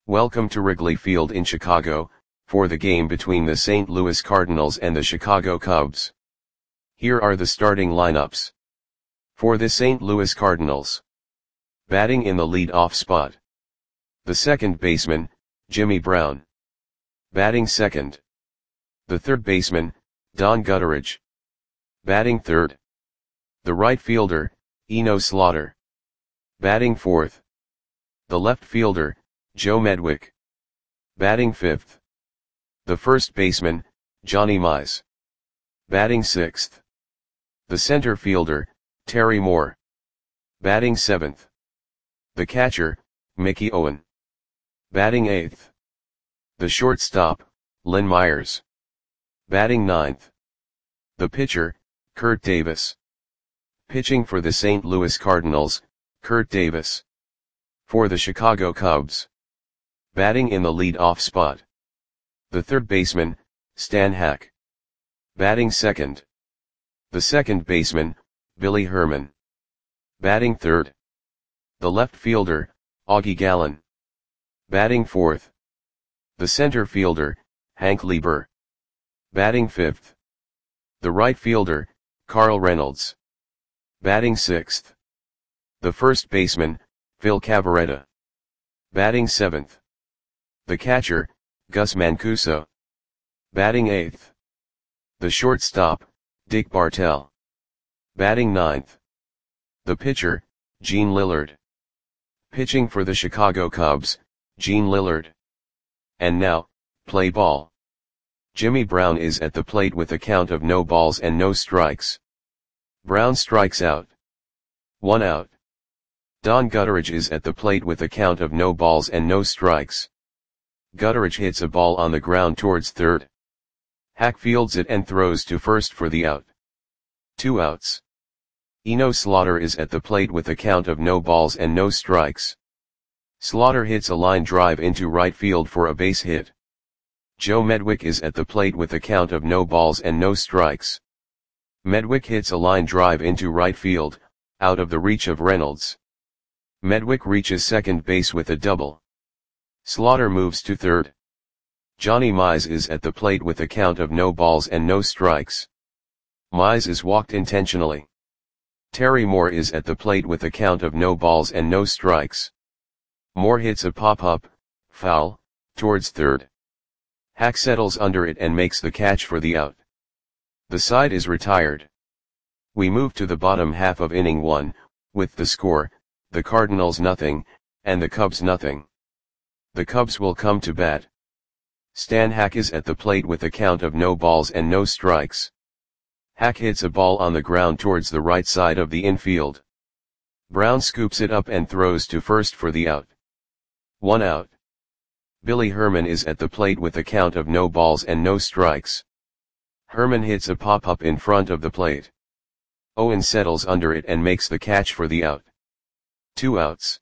Welcome to Wrigley Field in Chicago, for the game between the St. Louis Cardinals and the Chicago Cubs. Here are the starting lineups. For the St. Louis Cardinals. Batting in the lead-off spot. The second baseman, Jimmy Brown. Batting second. The third baseman, Don Gutteridge. Batting third. The right fielder, Eno Slaughter. Batting fourth. The left fielder, Joe Medwick. Batting fifth. The first baseman, Johnny Mize. Batting sixth. The center fielder, Terry Moore. Batting seventh. The catcher, Mickey Owen. Batting eighth. The shortstop, Lynn Myers. Batting ninth. The pitcher, Kurt Davis. Pitching for the St. Louis Cardinals, Kurt Davis. For the Chicago Cubs. Batting in the lead-off spot. The third baseman, Stan Hack. Batting second. The second baseman, Billy Herman. Batting third. The left fielder, Augie Gallen. Batting fourth. The center fielder, Hank Lieber. Batting fifth. The right fielder, Carl Reynolds. Batting sixth. The first baseman, Phil Cavarretta. Batting seventh. The catcher, Gus Mancuso. Batting eighth. The shortstop, Dick Bartell. Batting ninth. The pitcher, Gene Lillard. Pitching for the Chicago Cubs, Gene Lillard. And now, play ball. Jimmy Brown is at the plate with a count of no balls and no strikes. Brown strikes out. 1 out. Don Gutteridge is at the plate with a count of no balls and no strikes. Gutteridge hits a ball on the ground towards third. Hack fields it and throws to first for the out. 2 outs. Eno Slaughter is at the plate with a count of no balls and no strikes. Slaughter hits a line drive into right field for a base hit. Joe Medwick is at the plate with a count of no balls and no strikes. Medwick hits a line drive into right field, out of the reach of Reynolds. Medwick reaches second base with a double. Slaughter moves to third. Johnny Mize is at the plate with a count of no balls and no strikes. Mize is walked intentionally. Terry Moore is at the plate with a count of no balls and no strikes. Moore hits a pop-up, foul, towards third. Hack settles under it and makes the catch for the out. The side is retired. We move to the bottom half of inning 1, with the score, the Cardinals nothing, and the Cubs nothing. The Cubs will come to bat. Stan Hack is at the plate with a count of no balls and no strikes. Hack hits a ball on the ground towards the right side of the infield. Brown scoops it up and throws to first for the out. 1 out. Billy Herman is at the plate with a count of no balls and no strikes. Herman hits a pop-up in front of the plate. Owen settles under it and makes the catch for the out. 2 outs.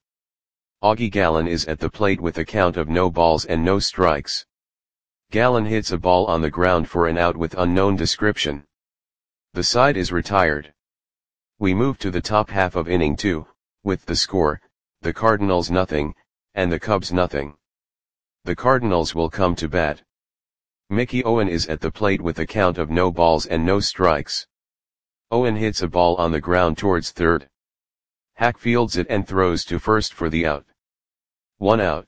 Augie Gallen is at the plate with a count of no balls and no strikes. Gallen hits a ball on the ground for an out with unknown description. The side is retired. We move to the top half of inning 2, with the score, the Cardinals nothing, and the Cubs nothing. The Cardinals will come to bat. Mickey Owen is at the plate with a count of no balls and no strikes. Owen hits a ball on the ground towards third. Hack fields it and throws to first for the out. 1 out.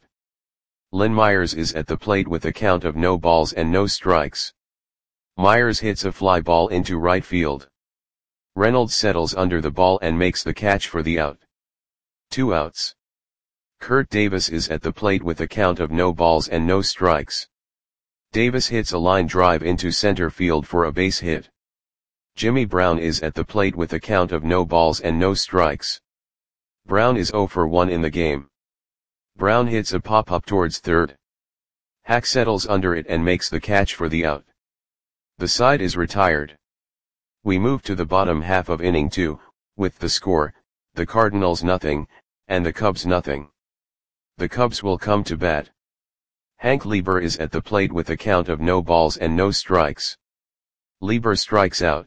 Lynn Myers is at the plate with a count of no balls and no strikes. Myers hits a fly ball into right field. Reynolds settles under the ball and makes the catch for the out. 2 outs. Kurt Davis is at the plate with a count of no balls and no strikes. Davis hits a line drive into center field for a base hit. Jimmy Brown is at the plate with a count of no balls and no strikes. Brown is 0 for 1 in the game. Brown hits a pop-up towards third. Hack settles under it and makes the catch for the out. The side is retired. We move to the bottom half of inning 2, with the score, the Cardinals nothing, and the Cubs nothing. The Cubs will come to bat. Hank Lieber is at the plate with a count of no balls and no strikes. Lieber strikes out.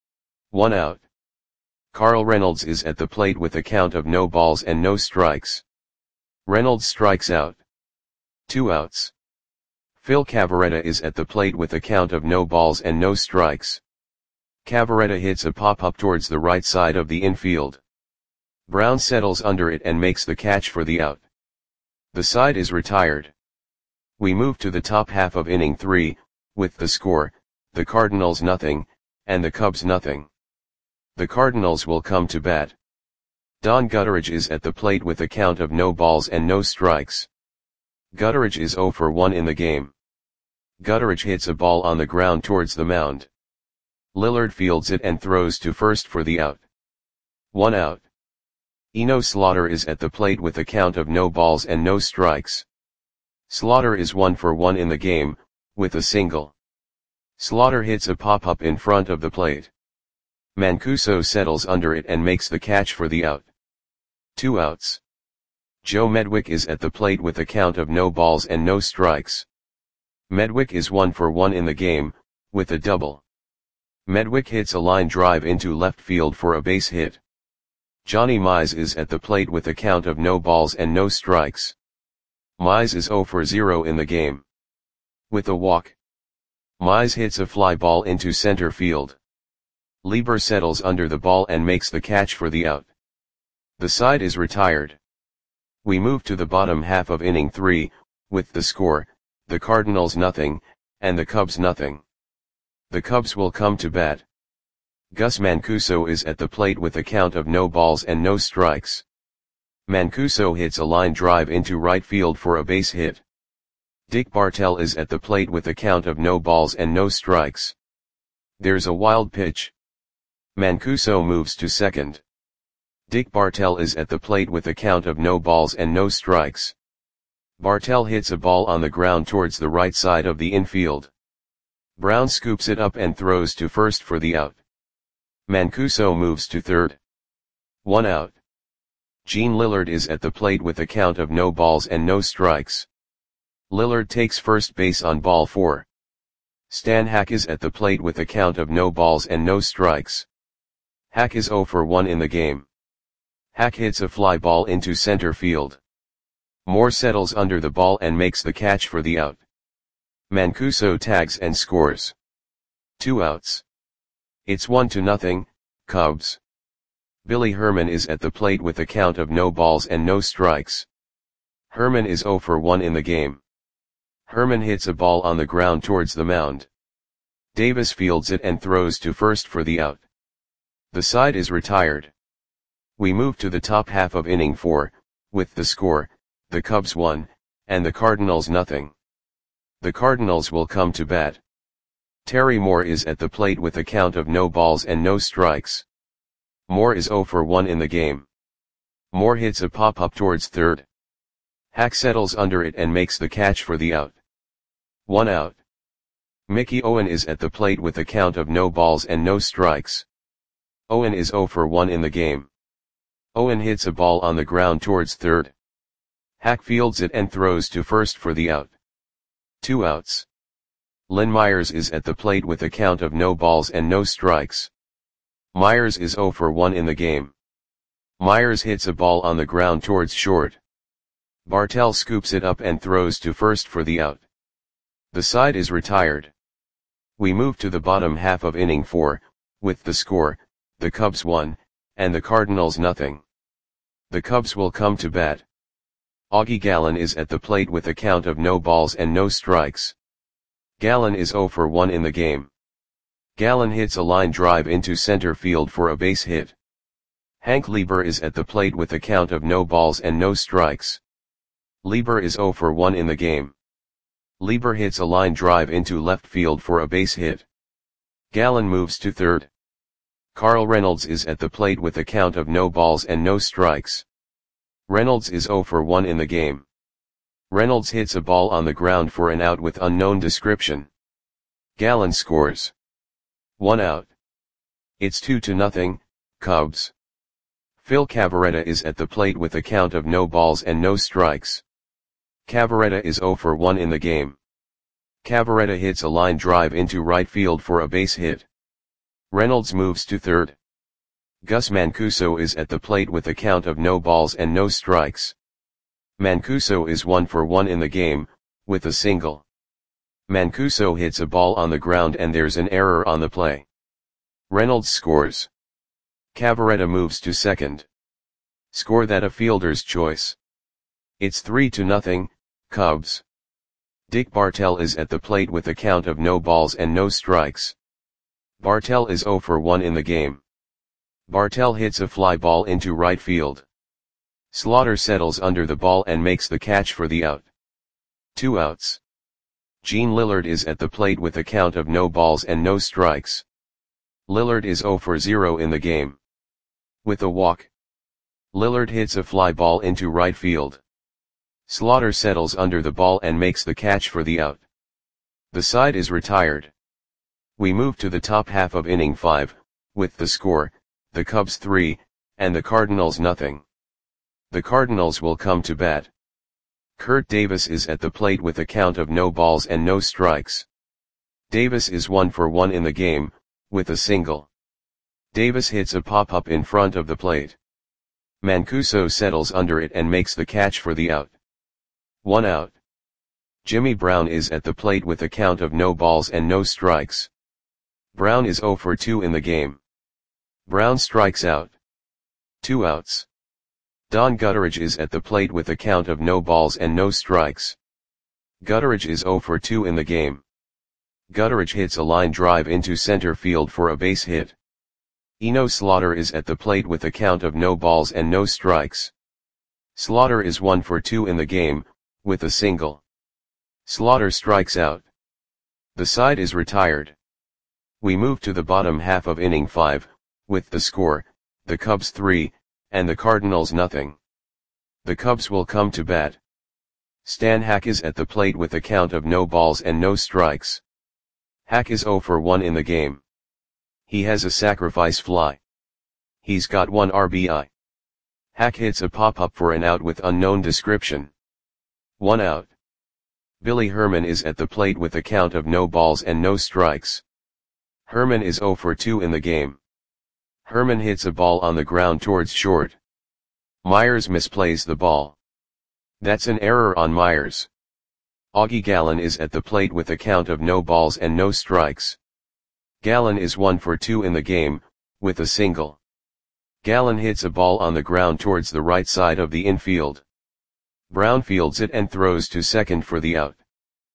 1 out. Carl Reynolds is at the plate with a count of no balls and no strikes. Reynolds strikes out. 2 outs. Phil Cavarretta is at the plate with a count of no balls and no strikes. Cavarretta hits a pop-up towards the right side of the infield. Brown settles under it and makes the catch for the out. The side is retired. We move to the top half of inning 3, with the score, the Cardinals nothing, and the Cubs nothing. The Cardinals will come to bat. Don Gutteridge is at the plate with a count of no balls and no strikes. Gutteridge is 0 for 1 in the game. Gutteridge hits a ball on the ground towards the mound. Lillard fields it and throws to first for the out. 1 out. Eno Slaughter is at the plate with a count of no balls and no strikes. Slaughter is 1 for 1 in the game, with a single. Slaughter hits a pop-up in front of the plate. Mancuso settles under it and makes the catch for the out. 2 outs. Joe Medwick is at the plate with a count of no balls and no strikes. Medwick is 1 for 1 in the game, with a double. Medwick hits a line drive into left field for a base hit. Johnny Mize is at the plate with a count of no balls and no strikes. Mize is 0 for 0 in the game. With a walk. Mize hits a fly ball into center field. Lieber settles under the ball and makes the catch for the out. The side is retired. We move to the bottom half of inning 3, with the score, the Cardinals nothing, and the Cubs nothing. The Cubs will come to bat. Gus Mancuso is at the plate with a count of no balls and no strikes. Mancuso hits a line drive into right field for a base hit. Dick Bartell is at the plate with a count of no balls and no strikes. There's a wild pitch. Mancuso moves to second. Dick Bartell is at the plate with a count of no balls and no strikes. Bartell hits a ball on the ground towards the right side of the infield. Brown scoops it up and throws to first for the out. Mancuso moves to third. 1 out. Gene Lillard is at the plate with a count of no balls and no strikes. Lillard takes first base on ball 4. Stan Hack is at the plate with a count of no balls and no strikes. Hack is 0 for 1 in the game. Hack hits a fly ball into center field. Moore settles under the ball and makes the catch for the out. Mancuso tags and scores. 2 outs. It's 1-0, Cubs. Billy Herman is at the plate with a count of no balls and no strikes. Herman is 0 for 1 in the game. Herman hits a ball on the ground towards the mound. Davis fields it and throws to first for the out. The side is retired. We move to the top half of inning 4, with the score, the Cubs 1, and the Cardinals nothing. The Cardinals will come to bat. Terry Moore is at the plate with a count of no balls and no strikes. Moore is 0 for 1 in the game. Moore hits a pop-up towards third. Hack settles under it and makes the catch for the out. 1 out. Mickey Owen is at the plate with a count of no balls and no strikes. Owen is 0 for 1 in the game. Owen hits a ball on the ground towards third. Hack fields it and throws to first for the out. 2 outs. Lynn Myers is at the plate with a count of no balls and no strikes. Myers is 0 for 1 in the game. Myers hits a ball on the ground towards short. Bartell scoops it up and throws to first for the out. The side is retired. We move to the bottom half of inning 4, with the score, the Cubs 1, and the Cardinals nothing. The Cubs will come to bat. Augie Gallen is at the plate with a count of no balls and no strikes. Gallen is 0 for 1 in the game. Gallen hits a line drive into center field for a base hit. Hank Lieber is at the plate with a count of no balls and no strikes. Lieber is 0 for 1 in the game. Lieber hits a line drive into left field for a base hit. Gallen moves to third. Carl Reynolds is at the plate with a count of no balls and no strikes. Reynolds is 0 for 1 in the game. Reynolds hits a ball on the ground for an out with unknown description. Gallen scores. 1 out. It's 2-0, Cubs. Phil Cavarretta is at the plate with a count of no balls and no strikes. Cavarretta is 0 for 1 in the game. Cavarretta hits a line drive into right field for a base hit. Reynolds moves to third. Gus Mancuso is at the plate with a count of no balls and no strikes. Mancuso is 1 for 1 in the game, with a single. Mancuso hits a ball on the ground and there's an error on the play. Reynolds scores. Cavaretta moves to second. Score that a fielder's choice. It's 3-0, Cubs. Dick Bartell is at the plate with a count of no balls and no strikes. Bartell is 0 for 1 in the game. Bartell hits a fly ball into right field. Slaughter settles under the ball and makes the catch for the out. 2 outs. Gene Lillard is at the plate with a count of no balls and no strikes. Lillard is 0 for 0 in the game. With a walk. Lillard hits a fly ball into right field. Slaughter settles under the ball and makes the catch for the out. The side is retired. We move to the top half of inning 5, with the score, the Cubs 3, and the Cardinals nothing. The Cardinals will come to bat. Kurt Davis is at the plate with a count of no balls and no strikes. Davis is 1 for 1 in the game, with a single. Davis hits a pop-up in front of the plate. Mancuso settles under it and makes the catch for the out. 1 out. Jimmy Brown is at the plate with a count of no balls and no strikes. Brown is 0 for 2 in the game. Brown strikes out. 2 outs. Don Gutteridge is at the plate with a count of no balls and no strikes. Gutteridge is 0 for 2 in the game. Gutteridge hits a line drive into center field for a base hit. Eno Slaughter is at the plate with a count of no balls and no strikes. Slaughter is 1 for 2 in the game, with a single. Slaughter strikes out. The side is retired. We move to the bottom half of inning 5, with the score, the Cubs 3, and the Cardinals nothing. The Cubs will come to bat. Stan Hack is at the plate with a count of no balls and no strikes. Hack is 0 for 1 in the game. He has a sacrifice fly. He's got 1 RBI. Hack hits a pop-up for an out with unknown description. 1 out. Billy Herman is at the plate with a count of no balls and no strikes. Herman is 0 for 2 in the game. Herman hits a ball on the ground towards short. Myers misplays the ball. That's an error on Myers. Augie Gallen is at the plate with a count of no balls and no strikes. Gallen is 1 for 2 in the game, with a single. Gallen hits a ball on the ground towards the right side of the infield. Brown fields it and throws to second for the out.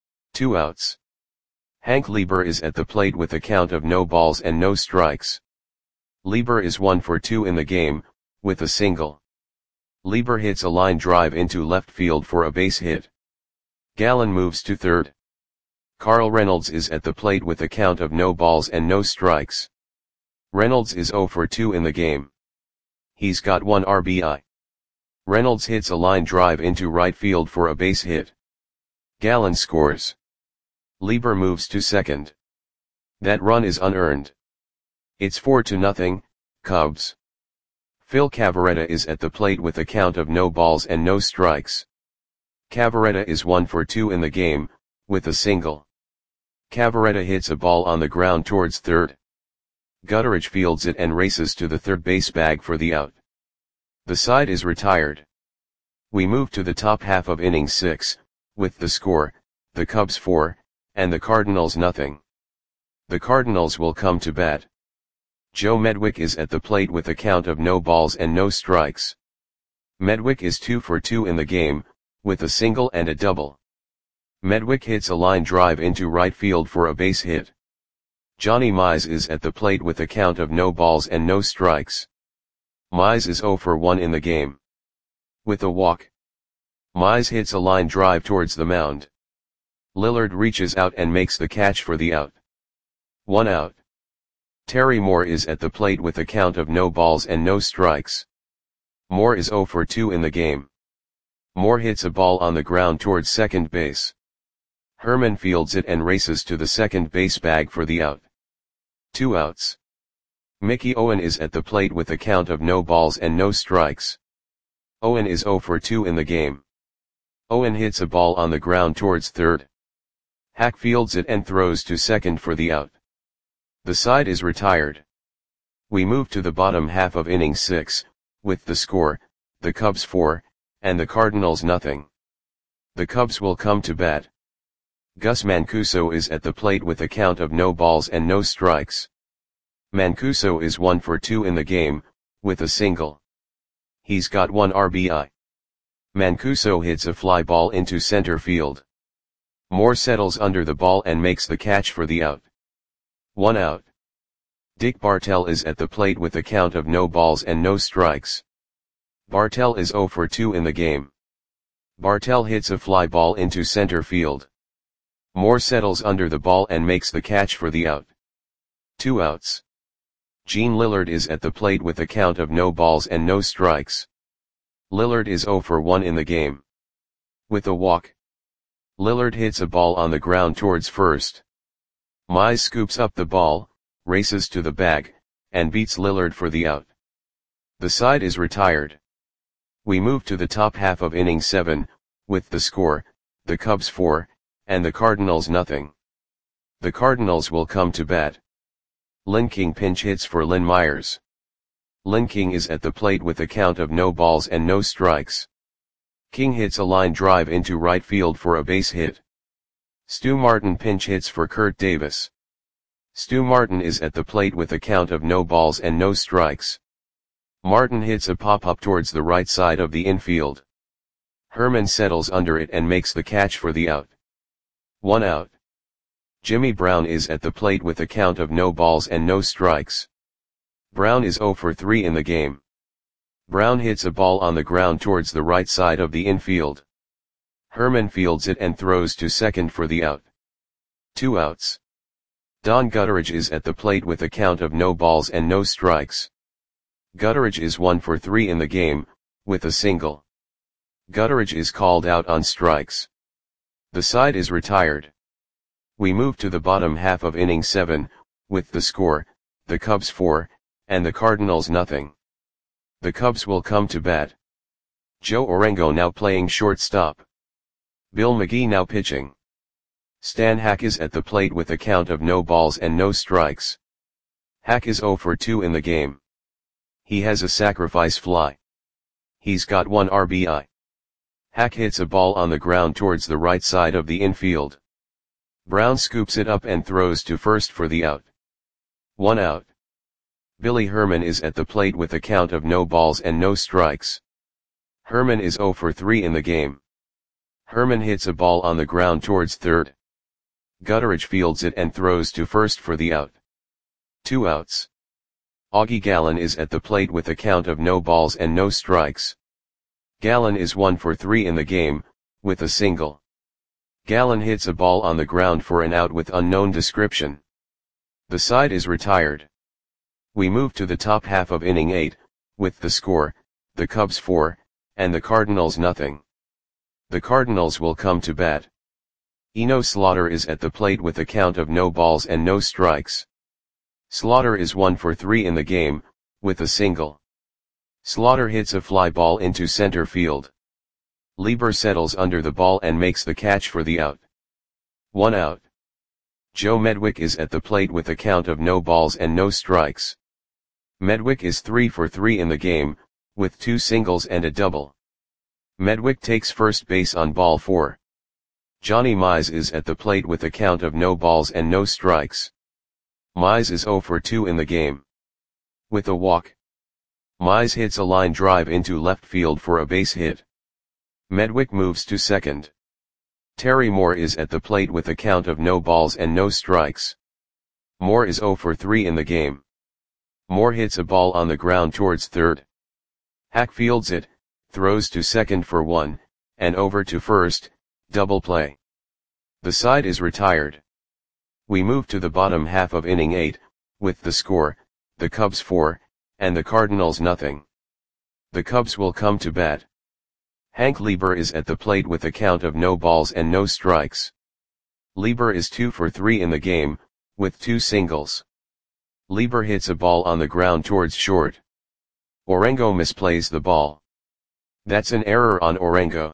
2 outs. Hank Lieber is at the plate with a count of no balls and no strikes. Lieber is 1 for 2 in the game, with a single. Lieber hits a line drive into left field for a base hit. Gallen moves to third. Carl Reynolds is at the plate with a count of no balls and no strikes. Reynolds is 0 for 2 in the game. He's got 1 RBI. Reynolds hits a line drive into right field for a base hit. Gallen scores. Lieber moves to second. That run is unearned. It's 4-0, Cubs. Phil Cavaretta is at the plate with a count of no balls and no strikes. Cavaretta is 1 for 2 in the game, with a single. Cavaretta hits a ball on the ground towards third. Gutteridge fields it and races to the third base bag for the out. The side is retired. We move to the top half of inning 6, with the score, the Cubs 4, and the Cardinals nothing. The Cardinals will come to bat. Joe Medwick is at the plate with a count of no balls and no strikes. Medwick is 2 for 2 in the game, with a single and a double. Medwick hits a line drive into right field for a base hit. Johnny Mize is at the plate with a count of no balls and no strikes. Mize is 0 for 1 in the game. With a walk. Mize hits a line drive towards the mound. Lillard reaches out and makes the catch for the out. 1 out. Terry Moore is at the plate with a count of no balls and no strikes. Moore is 0 for 2 in the game. Moore hits a ball on the ground towards second base. Herman fields it and races to the second base bag for the out. 2 outs. Mickey Owen is at the plate with a count of no balls and no strikes. Owen is 0 for 2 in the game. Owen hits a ball on the ground towards third. Hack fields it and throws to second for the out. The side is retired. We move to the bottom half of inning 6, with the score, the Cubs 4, and the Cardinals nothing. The Cubs will come to bat. Gus Mancuso is at the plate with a count of no balls and no strikes. Mancuso is 1 for 2 in the game, with a single. He's got 1 RBI. Mancuso hits a fly ball into center field. Moore settles under the ball and makes the catch for the out. 1 out. Dick Bartell is at the plate with a count of no balls and no strikes. Bartell is 0 for 2 in the game. Bartell hits a fly ball into center field. Moore settles under the ball and makes the catch for the out. 2 outs. Gene Lillard is at the plate with a count of no balls and no strikes. Lillard is 0 for 1 in the game. With a walk, Lillard hits a ball on the ground towards first. Mize scoops up the ball, races to the bag, and beats Lillard for the out. The side is retired. We move to the top half of inning 7, with the score, the Cubs 4, and the Cardinals nothing. The Cardinals will come to bat. Lynn King pinch hits for Lynn Myers. Lynn King is at the plate with a count of no balls and no strikes. King hits a line drive into right field for a base hit. Stu Martin pinch hits for Kurt Davis. Stu Martin is at the plate with a count of no balls and no strikes. Martin hits a pop-up towards the right side of the infield. Herman settles under it and makes the catch for the out. 1 out. Jimmy Brown is at the plate with a count of no balls and no strikes. Brown is 0 for 3 in the game. Brown hits a ball on the ground towards the right side of the infield. Herman fields it and throws to second for the out. 2 outs. Don Gutteridge is at the plate with a count of no balls and no strikes. Gutteridge is 1 for 3 in the game, with a single. Gutteridge is called out on strikes. The side is retired. We move to the bottom half of inning 7, with the score, the Cubs 4, and the Cardinals nothing. The Cubs will come to bat. Joe Orengo now playing shortstop. Bill McGee now pitching. Stan Hack is at the plate with a count of no balls and no strikes. Hack is 0 for 2 in the game. He has a sacrifice fly. He's got 1 RBI. Hack hits a ball on the ground towards the right side of the infield. Brown scoops it up and throws to first for the out. 1 out. Billy Herman is at the plate with a count of no balls and no strikes. Herman is 0 for 3 in the game. Herman hits a ball on the ground towards third. Gutteridge fields it and throws to first for the out. 2 outs. Augie Gallen is at the plate with a count of no balls and no strikes. Gallen is 1 for 3 in the game, with a single. Gallen hits a ball on the ground for an out with unknown description. The side is retired. We move to the top half of inning 8, with the score, the Cubs 4, and the Cardinals nothing. The Cardinals will come to bat. Eno Slaughter is at the plate with a count of no balls and no strikes. Slaughter is 1 for 3 in the game, with a single. Slaughter hits a fly ball into center field. Lieber settles under the ball and makes the catch for the out. 1 out. Joe Medwick is at the plate with a count of no balls and no strikes. Medwick is 3 for 3 in the game, with 2 singles and a double. Medwick takes first base on ball 4. Johnny Mize is at the plate with a count of no balls and no strikes. Mize is 0 for 2 in the game. With a walk, Mize hits a line drive into left field for a base hit. Medwick moves to second. Terry Moore is at the plate with a count of no balls and no strikes. Moore is 0 for 3 in the game. Moore hits a ball on the ground towards third. Hack fields it, throws to second for 1, and over to first, double play. The side is retired. We move to the bottom half of inning 8, with the score, the Cubs 4, and the Cardinals nothing. The Cubs will come to bat. Hank Lieber is at the plate with a count of no balls and no strikes. Lieber is 2 for 3 in the game, with 2 singles. Lieber hits a ball on the ground towards short. Orengo misplays the ball. That's an error on Orengo.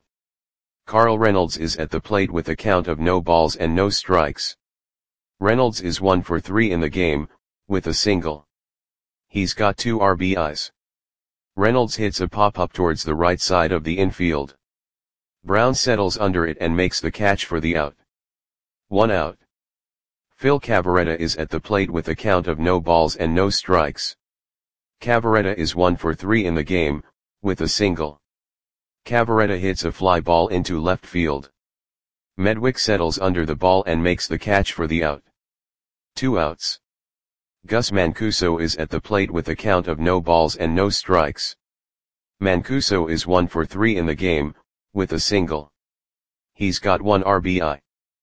Carl Reynolds is at the plate with a count of no balls and no strikes. Reynolds is 1 for 3 in the game, with a single. He's got 2 RBIs. Reynolds hits a pop-up towards the right side of the infield. Brown settles under it and makes the catch for the out. 1 out. Phil Cavarretta is at the plate with a count of no balls and no strikes. Cavarretta is 1 for 3 in the game, with a single. Cavarretta hits a fly ball into left field. Medwick settles under the ball and makes the catch for the out. 2 outs. Gus Mancuso is at the plate with a count of no balls and no strikes. Mancuso is 1 for 3 in the game, with a single. He's got 1 RBI.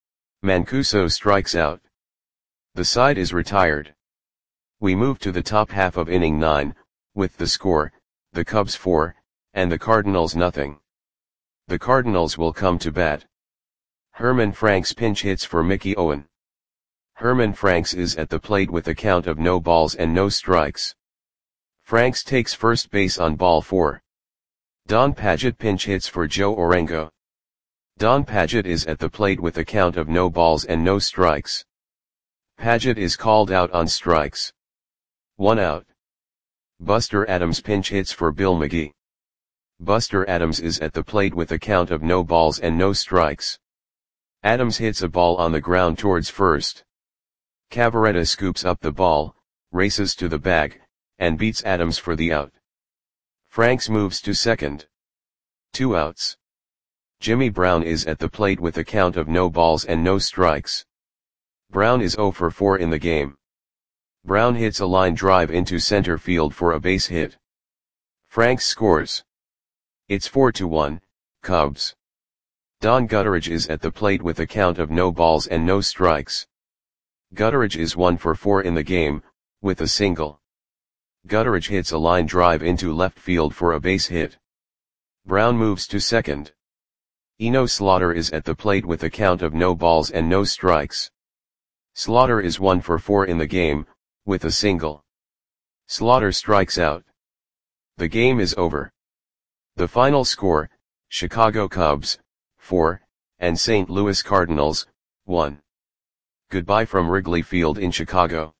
Mancuso strikes out. The side is retired. We move to the top half of inning 9, with the score, the Cubs 4, and the Cardinals nothing. The Cardinals will come to bat. Herman Franks pinch hits for Mickey Owen. Herman Franks is at the plate with a count of no balls and no strikes. Franks takes first base on ball 4. Don Padgett pinch hits for Joe Orengo. Don Padgett is at the plate with a count of no balls and no strikes. Padgett is called out on strikes. 1 out. Buster Adams pinch hits for Bill McGee. Buster Adams is at the plate with a count of no balls and no strikes. Adams hits a ball on the ground towards first. Cavarretta scoops up the ball, races to the bag, and beats Adams for the out. Franks moves to second. 2 outs. Jimmy Brown is at the plate with a count of no balls and no strikes. Brown is 0 for 4 in the game. Brown hits a line drive into center field for a base hit. Franks scores. It's 4-1, Cubs. Don Gutteridge is at the plate with a count of no balls and no strikes. Gutteridge is 1 for 4 in the game, with a single. Gutteridge hits a line drive into left field for a base hit. Brown moves to second. Eno Slaughter is at the plate with a count of no balls and no strikes. Slaughter is 1 for 4 in the game, with a single. Slaughter strikes out. The game is over. The final score, Chicago Cubs, 4, and St. Louis Cardinals, 1. Goodbye from Wrigley Field in Chicago.